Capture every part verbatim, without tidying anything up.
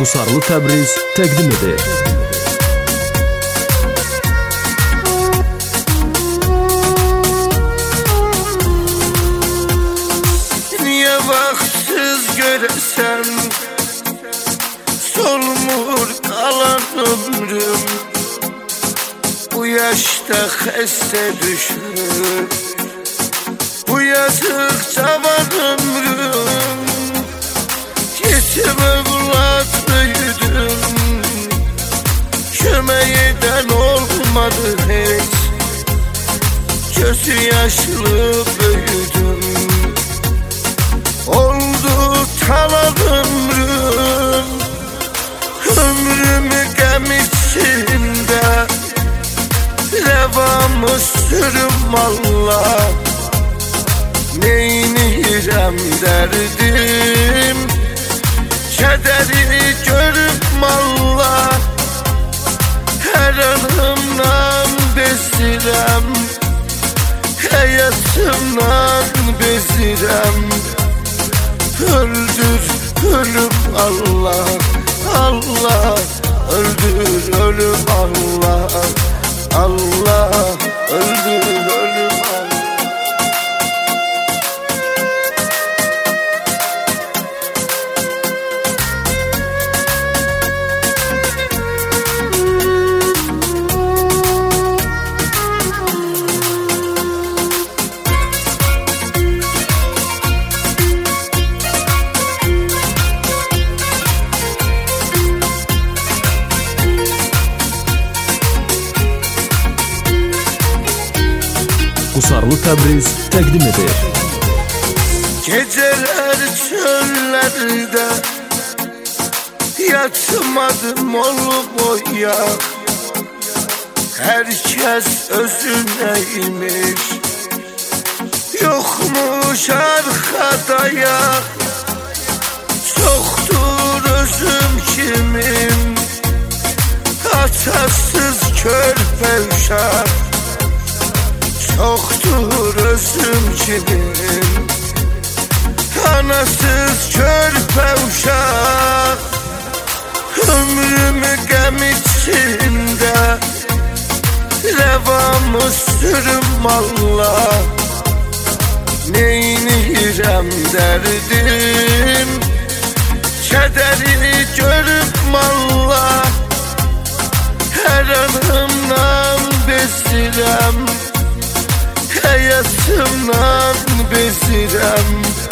Qusarlı Təbriz təqdim edir. Niye vaxtsız görəsən solmur qalan ömrüm, bu yaşta xəstə düşür bu yazıq cavan ömrüm. Yetim evlat büyüdüm, kömək edən olmadı heç, gözü yaşlı büyüdüm. Oldu talan ömrüm, ömrümü qəm içində rəvamı sürüm Allah. Neynirəm dərdim, kədərini görüb Allah. Hər anımdan bezirəm, həyatımdan bezirəm. Öldür ölüm Allah, Allah. Öldür ölüm Allah, Allah. Öldür ölüm Allah. Qusarlı Təbriz təqdim edir. Geceler çöllerde yatmadım olup oyak. Herkes özüneymiş, yokmuş arkadaya. Çoktur özüm kimim, atasız körpe uşak. Çoktur özüm kimim, anasız körpe uşak. Ömrümü qəm içində rəvamı sürüm Allah. Neynirəm dərdim, kədərini görüb Allah. Hər anımdan bezirəm, həyatımdan bezirəm.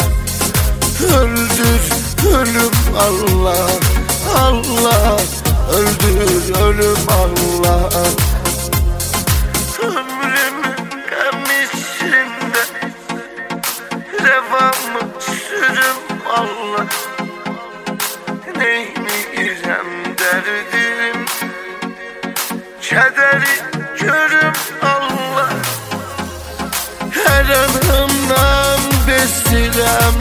Öldür ölüm Allah, Allah. Öldür ölüm Allah. Ömrümü qəm içində rəvamı sürüm Allah. Neynirəm dərdim, kədəri görüm Allah. Hər anımdan bezirəm,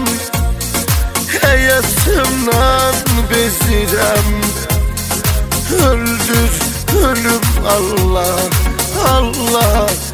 həyatımdan bezirəm. Öldür ölüm Allah, Allah.